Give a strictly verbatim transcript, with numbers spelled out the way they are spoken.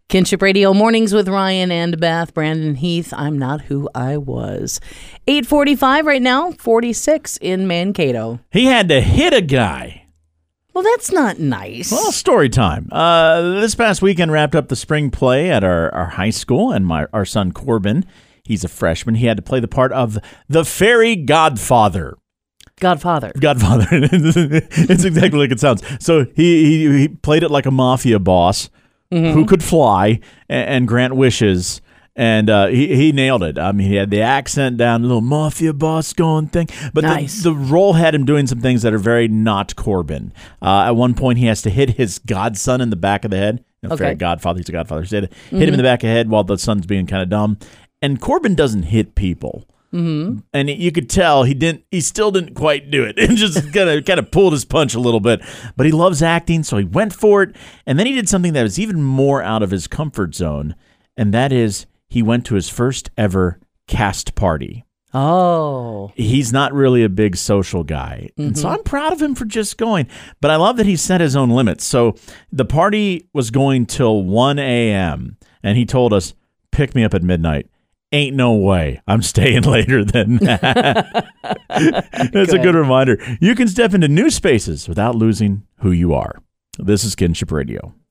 Kinship Radio Mornings with Ryan and Beth. Brandon Heath, I'm not who I was. eight forty-five right now, forty-six in Mankato. He had to hit a guy. Well, that's not nice. Well, story time. Uh, this past weekend wrapped up the spring play at our, our high school, and my our son Corbin, he's a freshman. He had to play the part of the fairy godfather. Godfather. Godfather. It's exactly like it sounds. So he, he, he played it like a mafia boss. Mm-hmm. Who could fly and, and grant wishes, and uh, he he nailed it. I mean, he had the accent down, a little mafia boss going thing. But nice. the, the role had him doing some things that are very not Corbin. Uh, at one point, he has to hit his godson in the back of the head. You know, okay. Fairy godfather, he's a godfather. So he had to mm-hmm. hit him in the back of the head while the son's being kind of dumb. And Corbin doesn't hit people. Mm-hmm. And you could tell he didn't. He still didn't quite do it. And just kind of kind of pulled his punch a little bit. But he loves acting, so he went for it. And then he did something that was even more out of his comfort zone, and that is he went to his first ever cast party. Oh, he's not really a big social guy, mm-hmm. and so I'm proud of him for just going. But I love that he set his own limits. So the party was going till one a.m. and he told us, "Pick me up at midnight." Ain't no way I'm staying later than that. That's good. A good reminder. You can step into new spaces without losing who you are. This is Kinship Radio.